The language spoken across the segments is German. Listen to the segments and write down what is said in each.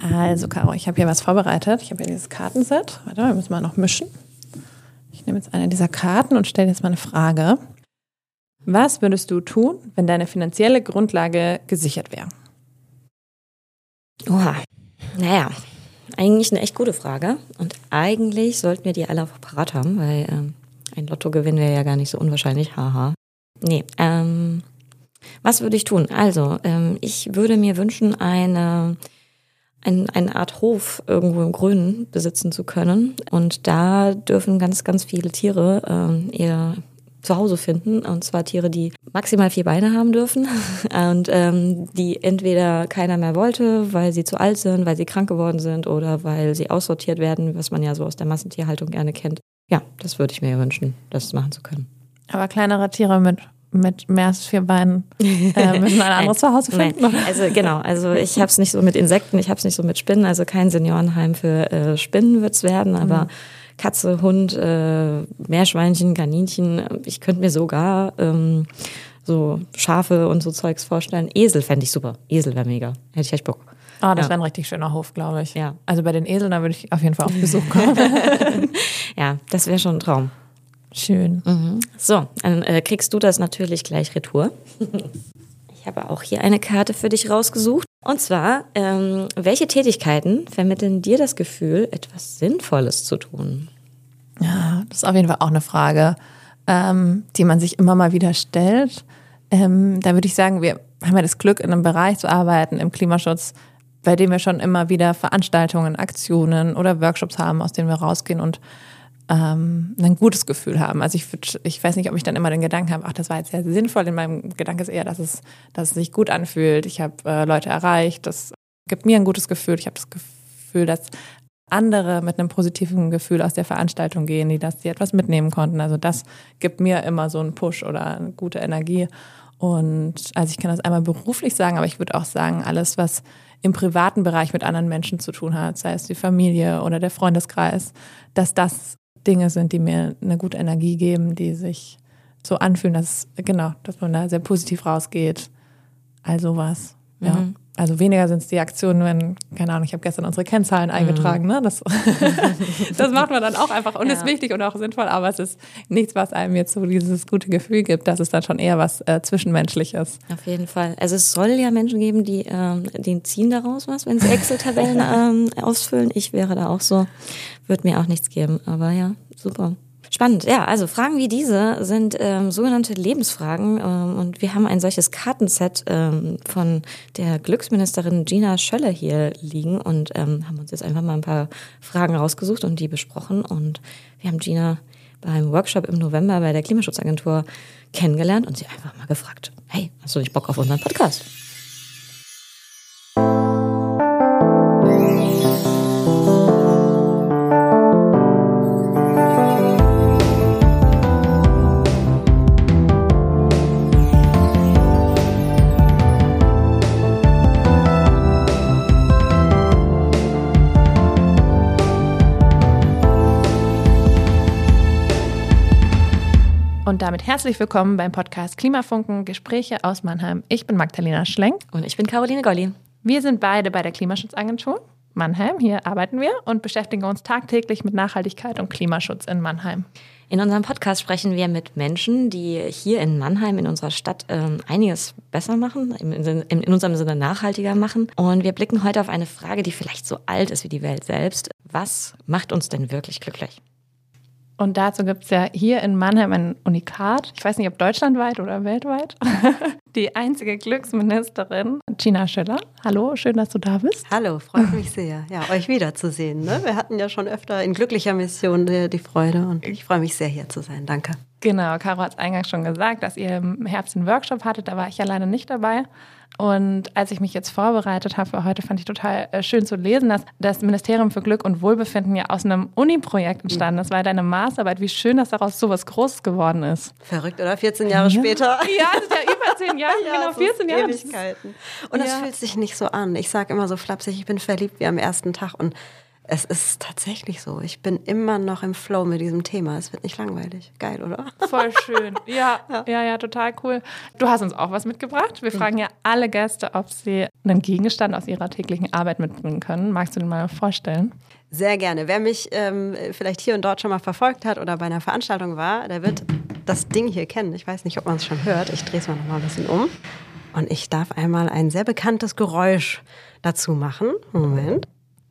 Also, Caro, ich habe hier was vorbereitet. Ich habe hier dieses Kartenset. Warte mal, wir müssen mal noch mischen. Ich nehme jetzt eine dieser Karten und stelle jetzt mal eine Frage. Was würdest du tun, wenn deine finanzielle Grundlage gesichert wäre? Oha, naja, eigentlich eine echt gute Frage. Und eigentlich sollten wir die alle auch parat haben, weil ein Lottogewinn wäre ja gar nicht so unwahrscheinlich. Haha. Nee, was würde ich tun? Also, ich würde mir wünschen, eine Art Hof irgendwo im Grünen besitzen zu können. Und da dürfen ganz, ganz viele Tiere ihr Zuhause finden. Und zwar Tiere, die maximal 4 Beine haben dürfen und die entweder keiner mehr wollte, weil sie zu alt sind, weil sie krank geworden sind oder weil sie aussortiert werden, was man ja so aus der Massentierhaltung gerne kennt. Ja, das würde ich mir wünschen, das machen zu können. Aber kleinere Tiere mit mehr als 4 Beinen müssen ein anderes Zuhause finden? Nein. Also genau, ich habe es nicht so mit Insekten, ich habe es nicht so mit Spinnen, also kein Seniorenheim für Spinnen wird es werden, aber Katze, Hund, Meerschweinchen, Kaninchen, ich könnte mir sogar so Schafe und so Zeugs vorstellen. Esel fände ich super, Esel wäre mega, hätte ich echt Bock. Oh, das wäre ein richtig schöner Hof, glaube ich. Ja. Also bei den Eseln, da würde ich auf jeden Fall auf Besuch kommen. Ja, das wäre schon ein Traum. Schön. So, dann kriegst du das natürlich gleich retour. Ich habe auch hier eine Karte für dich rausgesucht. Und zwar, welche Tätigkeiten vermitteln dir das Gefühl, etwas Sinnvolles zu tun? Ja, das ist auf jeden Fall auch eine Frage, die man sich immer mal wieder stellt. Da würde ich sagen, wir haben ja das Glück, in einem Bereich zu arbeiten, im Klimaschutz, bei dem wir schon immer wieder Veranstaltungen, Aktionen oder Workshops haben, aus denen wir rausgehen und ein gutes Gefühl haben. Also ich weiß nicht, ob ich dann immer den Gedanken habe, ach, das war jetzt sehr sinnvoll. In meinem Gedanke ist eher, dass es sich gut anfühlt. Ich habe Leute erreicht. Das gibt mir ein gutes Gefühl. Ich habe das Gefühl, dass andere mit einem positiven Gefühl aus der Veranstaltung gehen, dass sie etwas mitnehmen konnten. Also das gibt mir immer so einen Push oder eine gute Energie. Und also ich kann das einmal beruflich sagen, aber ich würde auch sagen, alles, was im privaten Bereich mit anderen Menschen zu tun hat, sei es die Familie oder der Freundeskreis, dass das Dinge sind, die mir eine gute Energie geben, die sich so anfühlen, dass man da sehr positiv rausgeht. All sowas. Ja. Also weniger sind es die Aktionen, wenn, keine Ahnung, ich habe gestern unsere Kennzahlen eingetragen, ne? Das macht man dann auch einfach und ist wichtig und auch sinnvoll, aber es ist nichts, was einem jetzt so dieses gute Gefühl gibt. Das ist dann schon eher was Zwischenmenschliches. Auf jeden Fall. Also es soll ja Menschen geben, die ziehen daraus was, wenn sie Excel-Tabellen ausfüllen. Ich wäre da auch so, würde mir auch nichts geben, aber ja, super. Spannend, ja, also Fragen wie diese sind sogenannte Lebensfragen und wir haben ein solches Kartenset von der Glücksministerin Gina Schöller hier liegen und haben uns jetzt einfach mal ein paar Fragen rausgesucht und die besprochen und wir haben Gina beim Workshop im November bei der Klimaschutzagentur kennengelernt und sie einfach mal gefragt, hey, hast du nicht Bock auf unseren Podcast? Und damit herzlich willkommen beim Podcast Klimafunken, Gespräche aus Mannheim. Ich bin Magdalena Schlenk. Und ich bin Caroline Golli. Wir sind beide bei der Klimaschutzagentur Mannheim. Hier arbeiten wir und beschäftigen uns tagtäglich mit Nachhaltigkeit und Klimaschutz in Mannheim. In unserem Podcast sprechen wir mit Menschen, die hier in Mannheim, in unserer Stadt, einiges besser machen, in unserem Sinne nachhaltiger machen. Und wir blicken heute auf eine Frage, die vielleicht so alt ist wie die Welt selbst. Was macht uns denn wirklich glücklich? Und dazu gibt es ja hier in Mannheim ein Unikat, ich weiß nicht, ob deutschlandweit oder weltweit, die einzige Glücksministerin, Gina Schöller. Hallo, schön, dass du da bist. Hallo, freut mich sehr, ja, euch wiederzusehen. Ne? Wir hatten ja schon öfter in glücklicher Mission die Freude und ich freue mich sehr, hier zu sein. Danke. Genau, Caro hat es eingangs schon gesagt, dass ihr im Herbst einen Workshop hattet, da war ich ja leider nicht dabei. Und als ich mich jetzt vorbereitet habe für heute, fand ich total schön zu lesen, dass das Ministerium für Glück und Wohlbefinden ja aus einem Uni-Projekt entstanden ist. Das war deine Masterarbeit. Wie schön, dass daraus so was Großes geworden ist. Verrückt, oder? 14 Jahre später. Ja, das ist ja über 10 Jahre, ja, genau, 14 Jahre. Ewigkeiten. Und das fühlt sich nicht so an. Ich sage immer so flapsig, ich bin verliebt wie am ersten Tag. Und Es ist tatsächlich so. Ich bin immer noch im Flow mit diesem Thema. Es wird nicht langweilig. Geil, oder? Voll schön. Ja, total cool. Du hast uns auch was mitgebracht. Wir fragen ja alle Gäste, ob sie einen Gegenstand aus ihrer täglichen Arbeit mitbringen können. Magst du den mal vorstellen? Sehr gerne. Wer mich vielleicht hier und dort schon mal verfolgt hat oder bei einer Veranstaltung war, der wird das Ding hier kennen. Ich weiß nicht, ob man es schon hört. Ich drehe es mal noch mal ein bisschen um. Und ich darf einmal ein sehr bekanntes Geräusch dazu machen. Moment.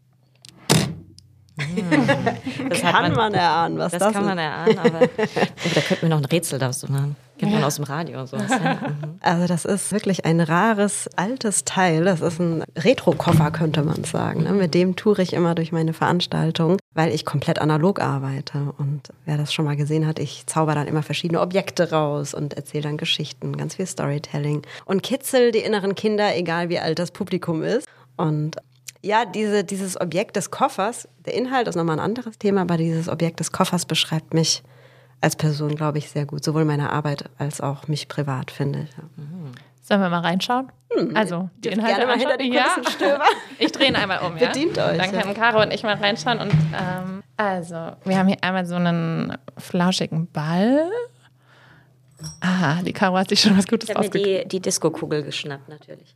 Das kann man erahnen, was das ist. Das kann man erahnen, aber da könnten wir noch ein Rätsel daraus machen. Kennt man aus dem Radio und sowas. Ja. Also das ist wirklich ein rares, altes Teil. Das ist ein Retro-Koffer, könnte man sagen. Mit dem toure ich immer durch meine Veranstaltung, weil ich komplett analog arbeite. Und wer das schon mal gesehen hat, ich zauber dann immer verschiedene Objekte raus und erzähle dann Geschichten, ganz viel Storytelling. Und kitzel die inneren Kinder, egal wie alt das Publikum ist. Und ja, dieses Objekt des Koffers, der Inhalt ist nochmal ein anderes Thema, aber dieses Objekt des Koffers beschreibt mich als Person, glaube ich, sehr gut. Sowohl meine Arbeit als auch mich privat, finde ich. Ja. Sollen wir mal reinschauen? Also, die Inhalte gerne mal hinter die Kulissen stöbern. Ich drehe ihn einmal um, ja? Bedient euch. Dann können Caro und ich mal reinschauen. Und also, wir haben hier einmal so einen flauschigen Ball. Aha, die Caro hat sich schon was Gutes ausgesucht. Ich habe mir die Disco-Kugel geschnappt, natürlich.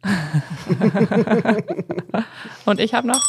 Und ich habe noch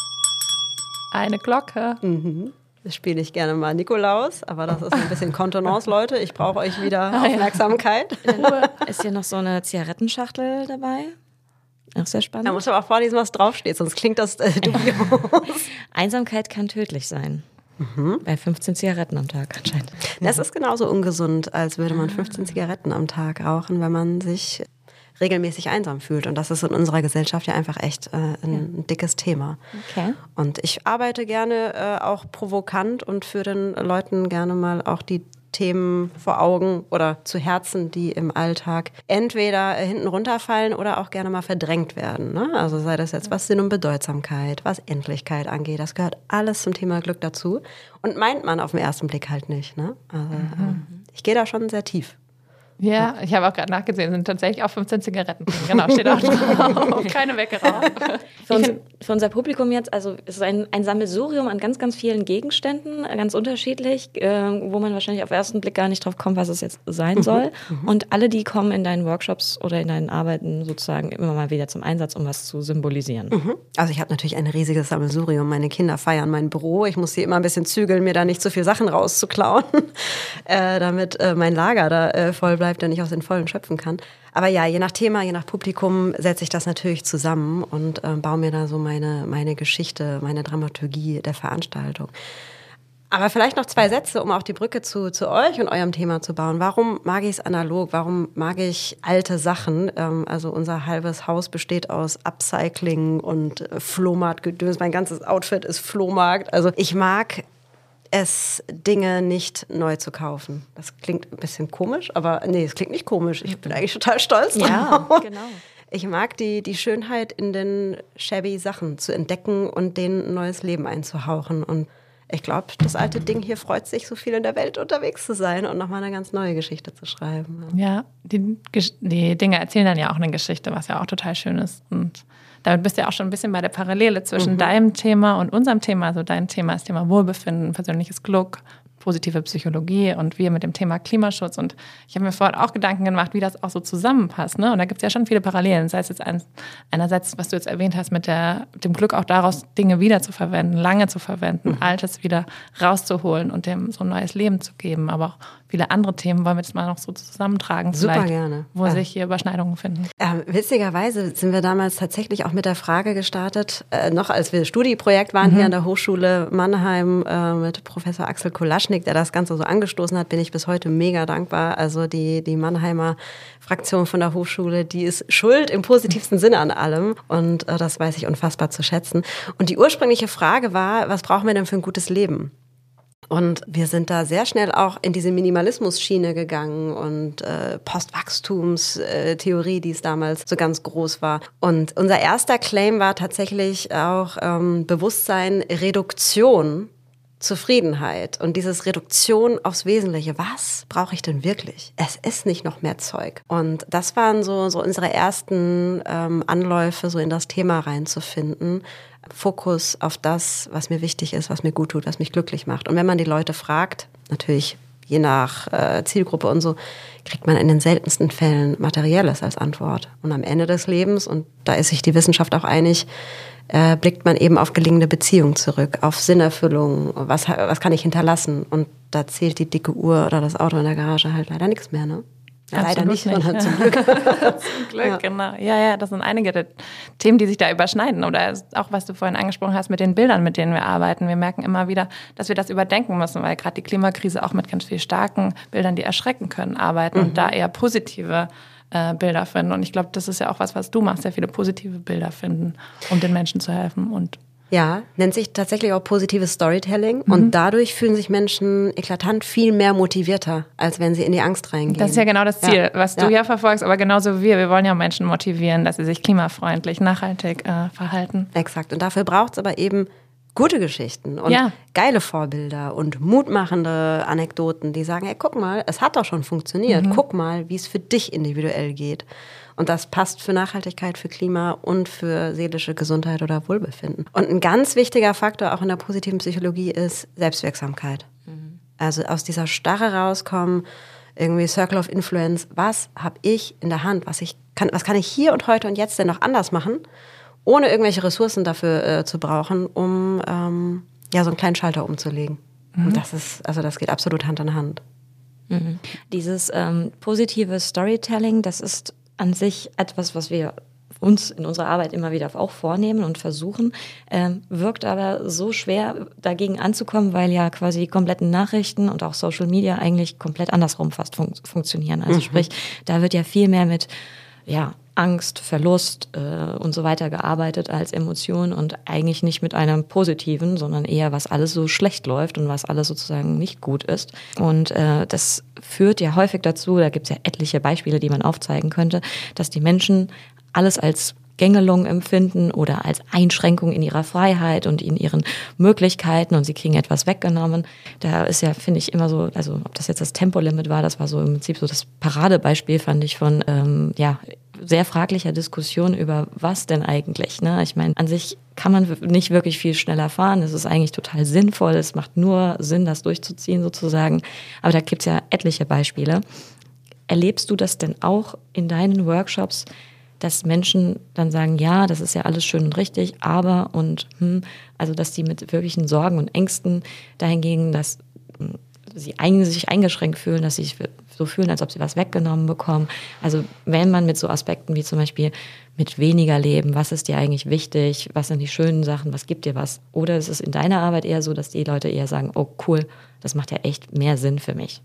eine Glocke. Das spiele ich gerne mal Nikolaus, aber das ist ein bisschen Kontenance, Leute. Ich brauche euch wieder Aufmerksamkeit. Ist hier noch so eine Zigarettenschachtel dabei? Auch sehr spannend. Da musst du aber auch vorlesen, was draufsteht, sonst klingt das dubios. Einsamkeit kann tödlich sein. Bei 15 Zigaretten am Tag anscheinend. Das ist genauso ungesund, als würde man 15 Zigaretten am Tag rauchen, wenn man sich regelmäßig einsam fühlt. Und das ist in unserer Gesellschaft ja einfach echt ein dickes Thema. Okay. Und ich arbeite gerne auch provokant und führe den Leuten gerne mal auch die Themen vor Augen oder zu Herzen, die im Alltag entweder hinten runterfallen oder auch gerne mal verdrängt werden. Ne? Also sei das jetzt was Sinn und Bedeutsamkeit, was Endlichkeit angeht, das gehört alles zum Thema Glück dazu und meint man auf den ersten Blick halt nicht. Ne? Also ich gehe da schon sehr tief. Ja, ich habe auch gerade nachgesehen, sind tatsächlich auch 15 Zigaretten drin. Genau, steht auch drauf. Keine weggeraucht. Für unser Publikum jetzt, also es ist ein Sammelsurium an ganz, ganz vielen Gegenständen, ganz unterschiedlich, wo man wahrscheinlich auf den ersten Blick gar nicht drauf kommt, was es jetzt sein soll. Und alle, die kommen in deinen Workshops oder in deinen Arbeiten sozusagen immer mal wieder zum Einsatz, um was zu symbolisieren. Also ich habe natürlich ein riesiges Sammelsurium. Meine Kinder feiern mein Büro. Ich muss sie immer ein bisschen zügeln, mir da nicht zu viel Sachen rauszuklauen, damit mein Lager da voll bleibt, der nicht aus den Vollen schöpfen kann. Aber ja, je nach Thema, je nach Publikum setze ich das natürlich zusammen und baue mir da so meine Geschichte, meine Dramaturgie der Veranstaltung. Aber vielleicht noch 2 Sätze, um auch die Brücke zu euch und eurem Thema zu bauen. Warum mag ich es analog? Warum mag ich alte Sachen? Also unser halbes Haus besteht aus Upcycling und Flohmarktgedöns. Mein ganzes Outfit ist Flohmarkt. Also ich mag es, Dinge nicht neu zu kaufen. Das klingt ein bisschen komisch, aber nee, es klingt nicht komisch. Ich bin eigentlich total stolz drauf. Ja, genau. Ich mag die Schönheit in den shabby Sachen zu entdecken und denen ein neues Leben einzuhauchen. Und ich glaube, das alte Ding hier freut sich, so viel in der Welt unterwegs zu sein und nochmal eine ganz neue Geschichte zu schreiben. Ja, die Dinge erzählen dann ja auch eine Geschichte, was ja auch total schön ist. Und damit bist du ja auch schon ein bisschen bei der Parallele zwischen deinem Thema und unserem Thema. Also dein Thema ist Thema Wohlbefinden, persönliches Glück, positive Psychologie und wir mit dem Thema Klimaschutz. Und ich habe mir vorhin auch Gedanken gemacht, wie das auch so zusammenpasst. Ne? Und da gibt es ja schon viele Parallelen. Sei es jetzt einerseits, was du jetzt erwähnt hast, mit dem Glück auch daraus, Dinge wieder zu verwenden, lange zu verwenden, Altes wieder rauszuholen und dem so ein neues Leben zu geben. Aber auch viele andere Themen wollen wir jetzt mal noch so zusammentragen. Super gerne. Wo sich hier Überschneidungen finden. Witzigerweise sind wir damals tatsächlich auch mit der Frage gestartet, noch als wir Studieprojekt waren hier an der Hochschule Mannheim mit Professor Axel Kolaschnik, der das Ganze so angestoßen hat, bin ich bis heute mega dankbar. Also die Mannheimer Fraktion von der Hochschule, die ist schuld im positivsten Sinne an allem. Und das weiß ich unfassbar zu schätzen. Und die ursprüngliche Frage war, was brauchen wir denn für ein gutes Leben? Und wir sind da sehr schnell auch in diese Minimalismus-Schiene gegangen und Postwachstumstheorie, die es damals so ganz groß war. Und unser erster Claim war tatsächlich auch Bewusstsein, Reduktion, Zufriedenheit und dieses Reduktion aufs Wesentliche. Was brauche ich denn wirklich? Es ist nicht noch mehr Zeug. Und das waren so unsere ersten Anläufe, so in das Thema reinzufinden. Fokus auf das, was mir wichtig ist, was mir gut tut, was mich glücklich macht. Und wenn man die Leute fragt, natürlich je nach Zielgruppe und so, kriegt man in den seltensten Fällen Materielles als Antwort. Und am Ende des Lebens, und da ist sich die Wissenschaft auch einig, blickt man eben auf gelingende Beziehungen zurück, auf Sinnerfüllung, was kann ich hinterlassen. Und da zählt die dicke Uhr oder das Auto in der Garage halt leider nichts mehr, ne? Ja, leider nicht, sondern zum Glück. Zum Glück, ja. Genau. Ja, das sind einige der Themen, die sich da überschneiden. Oder auch, was du vorhin angesprochen hast mit den Bildern, mit denen wir arbeiten. Wir merken immer wieder, dass wir das überdenken müssen, weil gerade die Klimakrise auch mit ganz viel starken Bildern, die erschrecken können, arbeiten und da eher positive Bilder finden. Und ich glaube, das ist ja auch was du machst, sehr viele positive Bilder finden, um den Menschen zu helfen. Und ja, nennt sich tatsächlich auch positives Storytelling. Und dadurch fühlen sich Menschen eklatant viel mehr motivierter, als wenn sie in die Angst reingehen. Das ist ja genau das Ziel, was du ja verfolgst, aber genauso wir. Wir wollen ja Menschen motivieren, dass sie sich klimafreundlich, nachhaltig verhalten. Exakt. Und dafür braucht es aber eben gute Geschichten und geile Vorbilder und mutmachende Anekdoten, die sagen, hey, guck mal, es hat doch schon funktioniert. Guck mal, wie es für dich individuell geht. Und das passt für Nachhaltigkeit, für Klima und für seelische Gesundheit oder Wohlbefinden. Und ein ganz wichtiger Faktor auch in der positiven Psychologie ist Selbstwirksamkeit. Also aus dieser Starre rauskommen, irgendwie Circle of Influence. Was habe ich in der Hand? Was kann ich hier und heute und jetzt denn noch anders machen, ohne irgendwelche Ressourcen dafür zu brauchen, um so einen kleinen Schalter umzulegen. Und das geht absolut Hand in Hand. Dieses positive Storytelling, das ist an sich etwas, was wir uns in unserer Arbeit immer wieder auch vornehmen und versuchen, wirkt aber so schwer dagegen anzukommen, weil ja quasi die kompletten Nachrichten und auch Social Media eigentlich komplett andersrum fast funktionieren. Also sprich, da wird ja viel mehr mit Angst, Verlust und so weiter gearbeitet als Emotion und eigentlich nicht mit einem positiven, sondern eher, was alles so schlecht läuft und was alles sozusagen nicht gut ist. Und das führt ja häufig dazu, da gibt es ja etliche Beispiele, die man aufzeigen könnte, dass die Menschen alles als Gängelung empfinden oder als Einschränkung in ihrer Freiheit und in ihren Möglichkeiten und sie kriegen etwas weggenommen. Da ist ja, finde ich, immer so, also ob das jetzt das Tempolimit war, das war so im Prinzip so das Paradebeispiel, fand ich, von sehr fraglicher Diskussion über was denn eigentlich. Ne? Ich meine, an sich kann man nicht wirklich viel schneller fahren. Es ist eigentlich total sinnvoll. Es macht nur Sinn, das durchzuziehen sozusagen. Aber da gibt es ja etliche Beispiele. Erlebst du das denn auch in deinen Workshops, dass Menschen dann sagen, ja, das ist ja alles schön und richtig, aber also dass die mit wirklichen Sorgen und Ängsten dahin gehen, dass sie sich eingeschränkt fühlen, dass sie sich so fühlen, als ob sie was weggenommen bekommen. Also wenn man mit so Aspekten wie zum Beispiel mit weniger Leben, was ist dir eigentlich wichtig, was sind die schönen Sachen, was gibt dir was? Oder ist es in deiner Arbeit eher so, dass die Leute eher sagen, oh cool, das macht ja echt mehr Sinn für mich?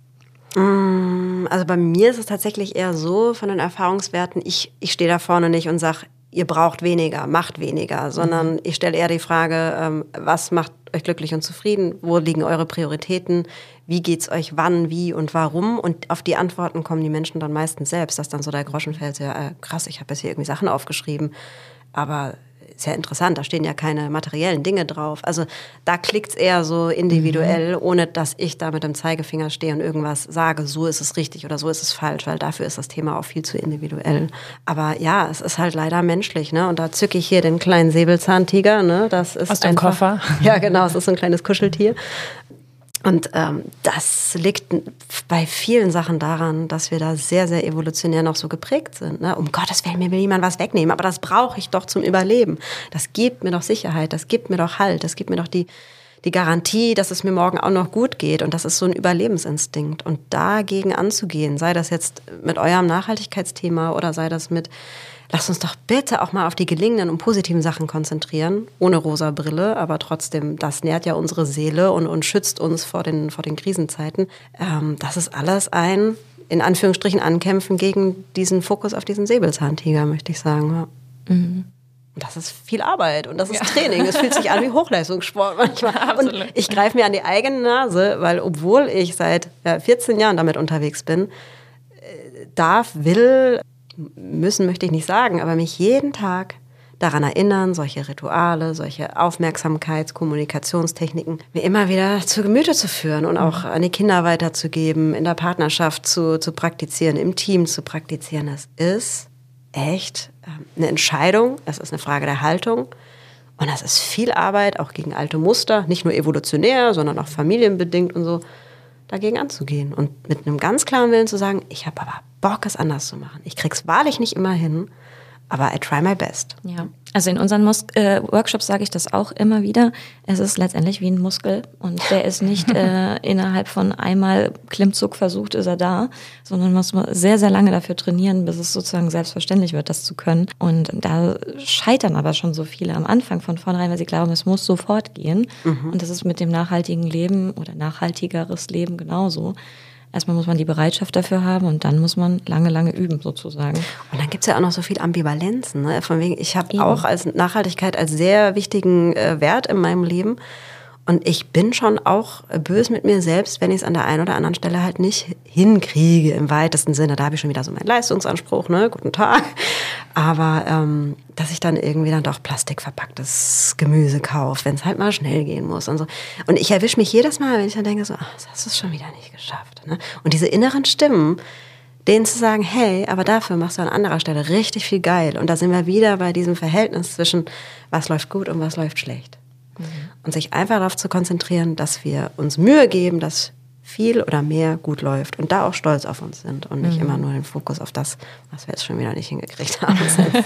Also bei mir ist es tatsächlich eher so, von den Erfahrungswerten, ich stehe da vorne nicht und sage, ihr braucht weniger, macht weniger, sondern ich stelle eher die Frage, was macht euch glücklich und zufrieden, wo liegen eure Prioritäten, wie geht's euch wann, wie und warum, und auf die Antworten kommen die Menschen dann meistens selbst, dass dann so der Groschen fällt, ja krass, ich habe jetzt hier irgendwie Sachen aufgeschrieben, aber ist ja interessant, da stehen ja keine materiellen Dinge drauf. Also da klickt's eher so individuell, ohne dass ich da mit dem Zeigefinger stehe und irgendwas sage, so ist es richtig oder so ist es falsch, weil dafür ist das Thema auch viel zu individuell. Aber ja, es ist halt leider menschlich, ne? Und da zücke ich hier den kleinen Säbelzahntiger, ne? Das ist aus dem Koffer. Ja, genau, es ist so ein kleines Kuscheltier. Und das liegt bei vielen Sachen daran, dass wir da sehr, sehr evolutionär noch so geprägt sind. Ne? Um Gottes Willen, mir will niemand was wegnehmen, aber das brauche ich doch zum Überleben. Das gibt mir doch Sicherheit, das gibt mir doch Halt, das gibt mir doch die Garantie, dass es mir morgen auch noch gut geht. Und das ist so ein Überlebensinstinkt. Und dagegen anzugehen, sei das jetzt mit eurem Nachhaltigkeitsthema oder sei das mit, lasst uns doch bitte auch mal auf die gelingenden und positiven Sachen konzentrieren, ohne rosa Brille, aber trotzdem, das nährt ja unsere Seele und schützt uns vor den Krisenzeiten. Das ist alles ein, in Anführungsstrichen, Ankämpfen gegen diesen Fokus auf diesen Säbelzahntiger, möchte ich sagen. Ja. Und das ist viel Arbeit und das ist Training. Es fühlt sich an wie Hochleistungssport manchmal. Und ich greife mir an die eigene Nase, weil obwohl ich seit 14 Jahren damit unterwegs bin, müssen möchte ich nicht sagen, aber mich jeden Tag daran erinnern, solche Rituale, solche Aufmerksamkeits-, Kommunikationstechniken mir immer wieder zu Gemüte zu führen und auch an die Kinder weiterzugeben, in der Partnerschaft zu praktizieren, im Team zu praktizieren. Das ist echt eine Entscheidung, das ist eine Frage der Haltung Und das ist viel Arbeit, auch gegen alte Muster, nicht nur evolutionär, sondern auch familienbedingt und so, dagegen anzugehen. Und mit einem ganz klaren Willen zu sagen, ich habe aber Bock, es anders zu machen. Ich krieg's wahrlich nicht immer hin, aber I try my best. Ja, also in unseren Workshops sage ich das auch immer wieder. Es ist letztendlich wie ein Muskel und der ist nicht innerhalb von einmal Klimmzug versucht, ist er da, sondern muss man sehr, sehr lange dafür trainieren, bis es sozusagen selbstverständlich wird, das zu können. Und da scheitern aber schon so viele am Anfang von vornherein, weil sie glauben, es muss sofort gehen. Und das ist mit dem nachhaltigen Leben oder nachhaltigeres Leben genauso. Erstmal muss man die Bereitschaft dafür haben und dann muss man lange, lange üben sozusagen. Und dann gibt's ja auch noch so viel Ambivalenzen. Ne? Von wegen, ich habe auch als Nachhaltigkeit als sehr wichtigen Wert in meinem Leben. Und ich bin schon auch böse mit mir selbst, wenn ich es an der einen oder anderen Stelle halt nicht hinkriege, im weitesten Sinne. Da habe ich schon wieder so meinen Leistungsanspruch, ne? Guten Tag. Aber dass ich dann irgendwie dann doch plastikverpacktes Gemüse kaufe, wenn es halt mal schnell gehen muss und so. Und ich erwische mich jedes Mal, wenn ich dann denke, so, das hast du es schon wieder nicht geschafft. Ne? Und diese inneren Stimmen, denen zu sagen, hey, aber dafür machst du an anderer Stelle richtig viel geil. Und da sind wir wieder bei diesem Verhältnis zwischen, was läuft gut und was läuft schlecht. Und sich einfach darauf zu konzentrieren, dass wir uns Mühe geben, dass viel oder mehr gut läuft und da auch stolz auf uns sind und nicht immer nur den Fokus auf das, was wir jetzt schon wieder nicht hingekriegt haben.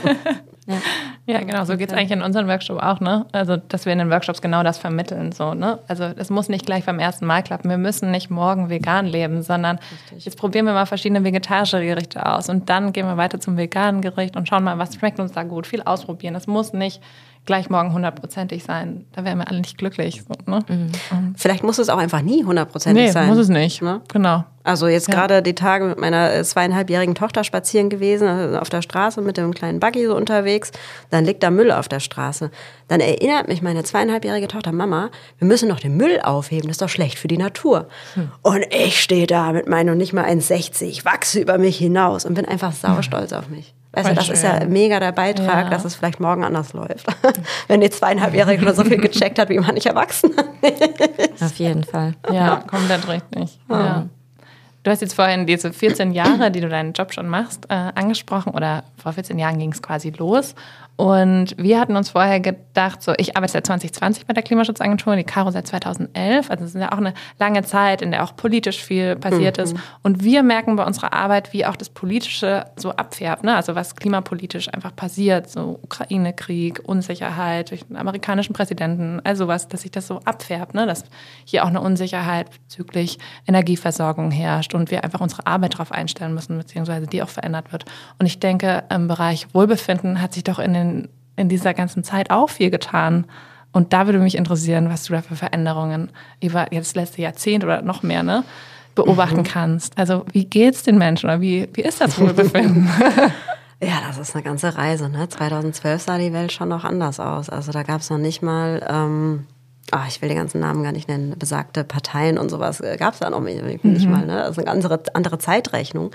Ja, genau, so geht's eigentlich in unserem Workshop auch, ne? Also, dass wir in den Workshops genau das vermitteln, so, ne? Also, es muss nicht gleich beim ersten Mal klappen. Wir müssen nicht morgen vegan leben, sondern jetzt probieren wir mal verschiedene vegetarische Gerichte aus und dann gehen wir weiter zum veganen Gericht und schauen mal, was schmeckt uns da gut. Viel ausprobieren. Das muss nicht gleich morgen 100%ig sein. Da wären wir alle nicht glücklich. So, ne? Vielleicht muss es auch einfach nie 100%ig sein. Nee, muss es nicht. Ne? Genau. Also jetzt gerade die Tage mit meiner 2,5-jährigen Tochter spazieren gewesen, also auf der Straße mit dem kleinen Buggy so unterwegs. Dann liegt da Müll auf der Straße. Dann erinnert mich meine 2,5-jährige Tochter, Mama, wir müssen noch den Müll aufheben, das ist doch schlecht für die Natur. Und ich stehe da mit meinen und nicht mal 1,60, wachse über mich hinaus und bin einfach saustolz auf mich. Weißt du, das ist ja mega der Beitrag, dass es vielleicht morgen anders läuft. Wenn die 2,5-Jährige schon so viel gecheckt hat, wie man nicht erwachsen ist. Auf jeden Fall. Ja, komplett richtig. Ja. Du hast jetzt vorhin diese 14 Jahre, die du deinen Job schon machst, angesprochen. Oder vor 14 Jahren ging es quasi los. Und wir hatten uns vorher gedacht, so, ich arbeite seit 2020 bei der Klimaschutzagentur, die Caro seit 2011. Also es ist ja auch eine lange Zeit, in der auch politisch viel passiert ist. Und wir merken bei unserer Arbeit, wie auch das Politische so abfärbt. Ne? Also was klimapolitisch einfach passiert, so Ukraine-Krieg, Unsicherheit durch den amerikanischen Präsidenten, also was, dass sich das so abfärbt, ne? Dass hier auch eine Unsicherheit bezüglich Energieversorgung herrscht und wir einfach unsere Arbeit darauf einstellen müssen, beziehungsweise die auch verändert wird. Und ich denke, im Bereich Wohlbefinden hat sich doch in dieser ganzen Zeit auch viel getan. Und da würde mich interessieren, was du da für Veränderungen über jetzt das letzte Jahrzehnt oder noch mehr beobachten kannst. Also wie geht's den Menschen oder wie ist das Wohlbefinden? Ja, das ist eine ganze Reise. Ne? 2012 sah die Welt schon noch anders aus. Also da gab es noch nicht mal, ich will den ganzen Namen gar nicht nennen, besagte Parteien und sowas gab es da noch nicht mal. Ne? Das ist eine andere Zeitrechnung.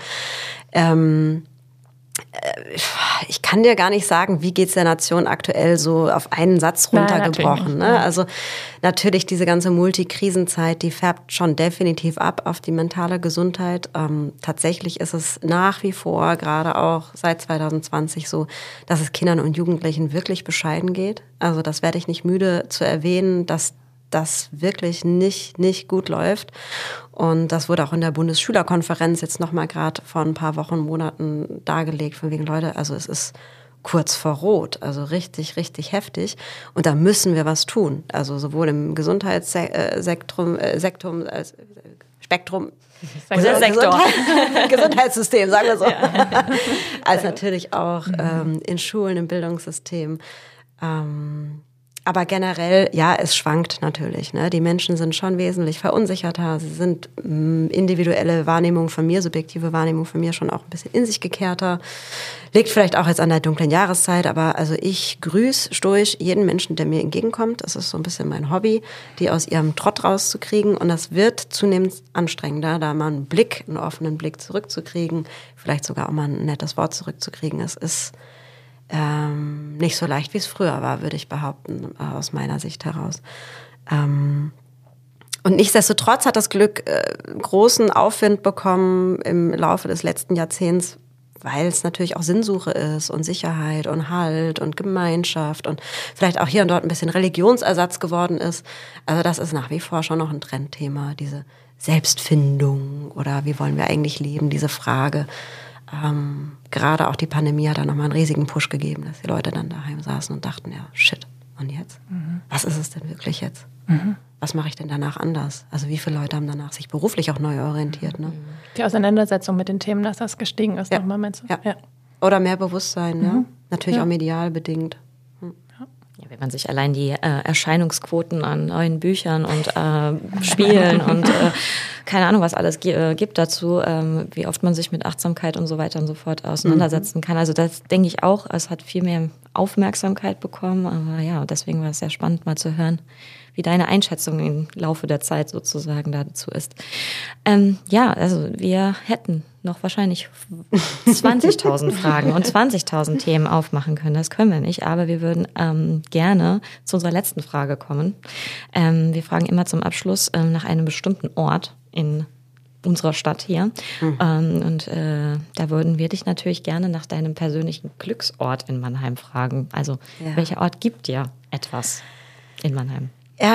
Ich kann dir gar nicht sagen, wie geht's der Nation aktuell so auf einen Satz runtergebrochen. Ne? Also natürlich diese ganze Multikrisenzeit, die färbt schon definitiv ab auf die mentale Gesundheit. Tatsächlich ist es nach wie vor, gerade auch seit 2020 so, dass es Kindern und Jugendlichen wirklich bescheiden geht. Also das werde ich nicht müde zu erwähnen, dass das wirklich nicht gut läuft. Und das wurde auch in der Bundesschülerkonferenz jetzt nochmal gerade vor ein paar Wochen, Monaten dargelegt, von wegen Leute, also es ist kurz vor Rot, also richtig, richtig heftig. Und da müssen wir was tun. Also sowohl im Gesundheitssektor, Gesundheitssystem, sagen wir so, als natürlich auch in Schulen, im Bildungssystem. Aber generell, ja, es schwankt natürlich. Ne? Die Menschen sind schon wesentlich verunsicherter. Sie sind individuelle Wahrnehmung von mir, subjektive Wahrnehmung von mir schon auch ein bisschen in sich gekehrter. Liegt vielleicht auch jetzt an der dunklen Jahreszeit, aber also ich grüße stoisch jeden Menschen, der mir entgegenkommt. Das ist so ein bisschen mein Hobby, die aus ihrem Trott rauszukriegen. Und das wird zunehmend anstrengender, da mal einen offenen Blick zurückzukriegen, vielleicht sogar auch mal ein nettes Wort zurückzukriegen. Es ist nicht so leicht, wie es früher war, würde ich behaupten, aus meiner Sicht heraus. Und nichtsdestotrotz hat das Glück großen Aufwind bekommen im Laufe des letzten Jahrzehnts, weil es natürlich auch Sinnsuche ist und Sicherheit und Halt und Gemeinschaft und vielleicht auch hier und dort ein bisschen Religionsersatz geworden ist. Also das ist nach wie vor schon noch ein Trendthema, diese Selbstfindung oder wie wollen wir eigentlich leben, diese Frage. Gerade auch die Pandemie hat da nochmal einen riesigen Push gegeben, dass die Leute dann daheim saßen und dachten, ja, shit, und jetzt? Was ist es denn wirklich jetzt? Was mache ich denn danach anders? Also wie viele Leute haben danach sich beruflich auch neu orientiert? Ne? Die Auseinandersetzung mit den Themen, dass das gestiegen ist, nochmal meinst du? Ja. Oder mehr Bewusstsein, ja. Natürlich auch medial bedingt. Ja, wenn man sich allein die Erscheinungsquoten an neuen Büchern und Spielen und keine Ahnung, was alles gibt dazu, wie oft man sich mit Achtsamkeit und so weiter und so fort auseinandersetzen kann. Also das denke ich auch, es hat viel mehr Aufmerksamkeit bekommen. Aber ja, deswegen war es sehr spannend, mal zu hören, wie deine Einschätzung im Laufe der Zeit sozusagen dazu ist. Ja, also wir hätten noch wahrscheinlich 20.000 Fragen und 20.000 Themen aufmachen können. Das können wir nicht, aber wir würden gerne zu unserer letzten Frage kommen. Wir fragen immer zum Abschluss nach einem bestimmten Ort in unserer Stadt hier. Und da würden wir dich natürlich gerne nach deinem persönlichen Glücksort in Mannheim fragen. Also welcher Ort gibt dir etwas in Mannheim?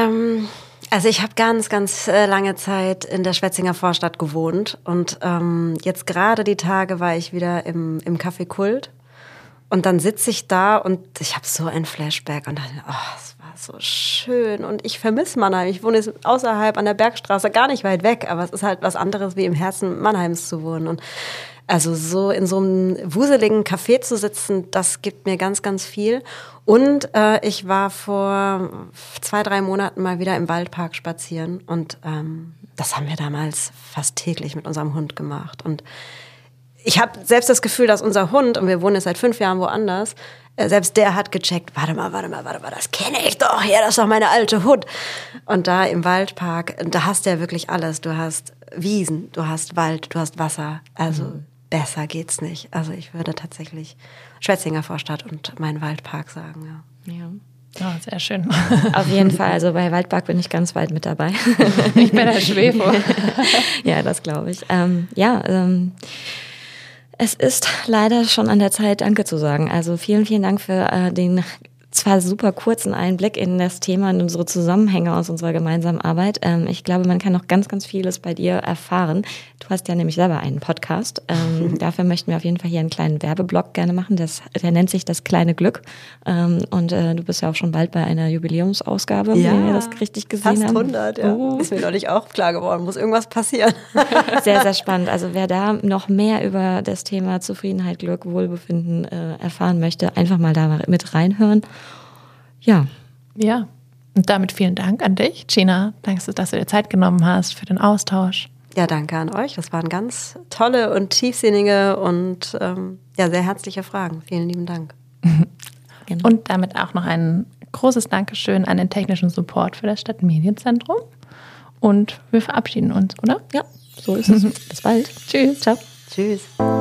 Also ich habe ganz, ganz lange Zeit in der Schwetzinger Vorstadt gewohnt und jetzt gerade die Tage war ich wieder im Café Kult und dann sitze ich da und ich habe so ein Flashback und dachte, es war so schön und ich vermisse Mannheim. Ich wohne jetzt außerhalb an der Bergstraße, gar nicht weit weg, aber es ist halt was anderes, wie im Herzen Mannheims zu wohnen und also so in so einem wuseligen Café zu sitzen, das gibt mir ganz, ganz viel. Und ich war vor 2-3 Monaten mal wieder im Waldpark spazieren und das haben wir damals fast täglich mit unserem Hund gemacht. Und ich habe selbst das Gefühl, dass unser Hund, und wir wohnen jetzt seit 5 Jahren woanders, selbst der hat gecheckt, warte mal, das kenne ich doch, ja, das ist doch meine alte Hund. Und da im Waldpark, da hast du ja wirklich alles. Du hast Wiesen, du hast Wald, du hast Wasser, also besser geht's nicht. Also ich würde tatsächlich Schwetzinger Vorstadt und meinen Waldpark sagen, ja. Oh, sehr schön. Auf jeden Fall, also bei Waldpark bin ich ganz weit mit dabei. Ich bin der Schwefel. Ja, das glaube ich. Es ist leider schon an der Zeit, Danke zu sagen. Also vielen, vielen Dank für den zwar super kurzen Einblick in das Thema, in unsere Zusammenhänge aus unserer gemeinsamen Arbeit. Ich glaube, man kann noch ganz, ganz vieles bei dir erfahren. Du hast ja nämlich selber einen Podcast. Dafür möchten wir auf jeden Fall hier einen kleinen Werbeblock gerne machen. Der nennt sich Das kleine Glück. Und du bist ja auch schon bald bei einer Jubiläumsausgabe, wenn wir das richtig gesehen fast haben. 100, ja. Ist mir noch nicht auch klar geworden. Muss irgendwas passieren. Sehr, sehr spannend. Also wer da noch mehr über das Thema Zufriedenheit, Glück, Wohlbefinden erfahren möchte, einfach mal da mit reinhören. Ja. Ja, und damit vielen Dank an dich, Gina. Danke, dass du dir Zeit genommen hast für den Austausch. Ja, danke an euch. Das waren ganz tolle und tiefsinnige und sehr herzliche Fragen. Vielen lieben Dank. Genau. Und damit auch noch ein großes Dankeschön an den technischen Support für das Stadtmedienzentrum. Und wir verabschieden uns, oder? Ja, so ist es. Bis bald. Tschüss. Ciao. Tschüss.